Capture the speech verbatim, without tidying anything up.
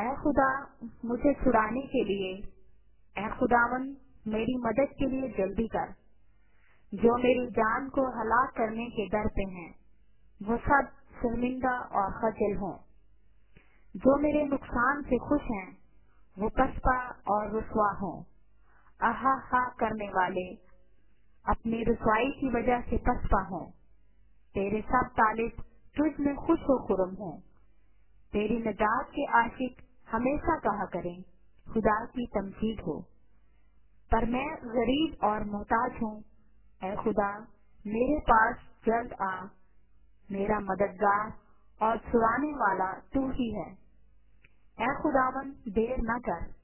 ऐ खुदा, मुझे छुड़ाने के लिए, ऐ खुदावन मेरी मदद के लिए जल्दी कर। जो मेरी जान को हलाक करने के डर पे हैं, वो सब शर्मिंदा और खजल हों। जो मेरे नुकसान से खुश हैं, वो पछता और रुसवा हों। आहा हा करने वाले अपनी रुसवाई की वजह से पछता हों। तेरे सब तालिब तुझ में खुश हो खुरम हों। तेरी निजात के आशिक हमेशा कहा करें, खुदा की तमजीद हो। पर मैं गरीब और मोहताज हूँ, ऐ खुदा मेरे पास जल्द आ। मेरा मददगार और छुड़ाने वाला तू ही है। ऐ खुदावन देर न कर।